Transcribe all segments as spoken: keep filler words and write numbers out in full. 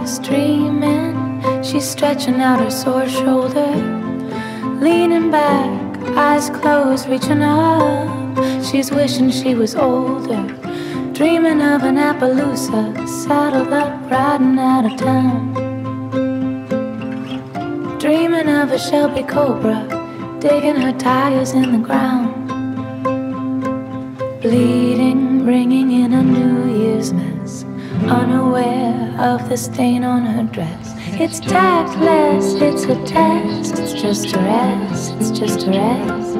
is dreaming. She's stretching out her sore shoulder, leaning back, eyes closed, reaching up. She's wishing she was older, dreaming of an Appaloosa, saddled up, riding out of town. Dreaming of a Shelby Cobra, digging her tires in the ground. Bleeding, bringing in a New Year's mess, unaware of the stain on her dress. It's tactless, it's a test, it's just a rest, it's just a rest.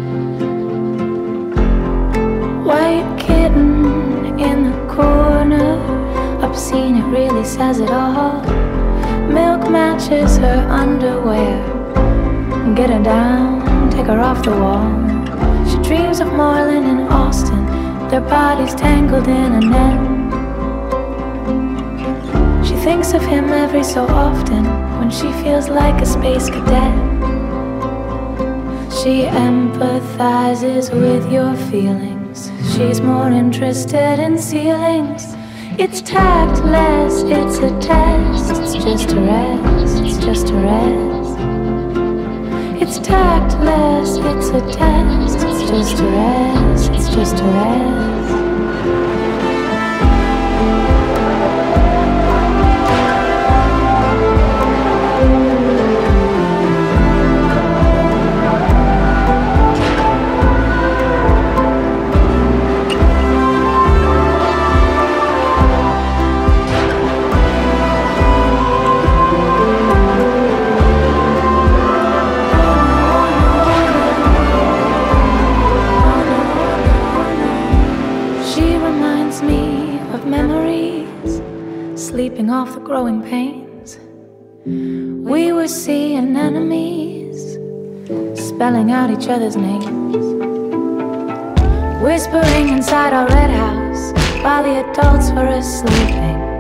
White kitten in the corner, obscene, it really says it all. Milk matches her underwear, get her down, take her off the wall. She dreams of Moreland and Austin, their bodies tangled in a net. She thinks of him every so often, when she feels like a space cadet. She empathizes with your feelings, she's more interested in ceilings. It's tactless, it's a test, it's just a rest, it's just a rest. It's tactless, it's a test, it's just a rest, it's just a rest. Sleeping off the growing pains. We were seeing enemies, spelling out each other's names, whispering inside our red house while the adults were asleep.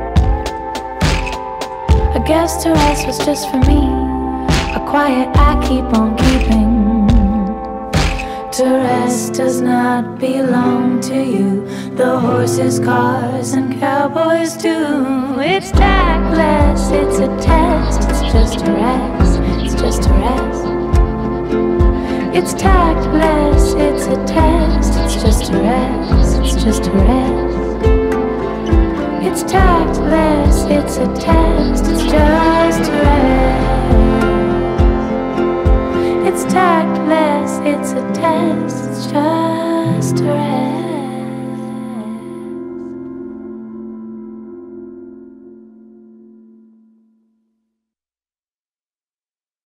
A guest to us was just for me, a quiet I keep on keeping. To rest does not belong to you, the horses, cars, and cowboys do. It's tactless, it's a test, it's just a rest, it's just a rest. It's tactless, it's a test, it's just a rest, it's just a rest. It's tactless, it's a test, it's just a rest. It's tactless, it's a test, it's just a rest.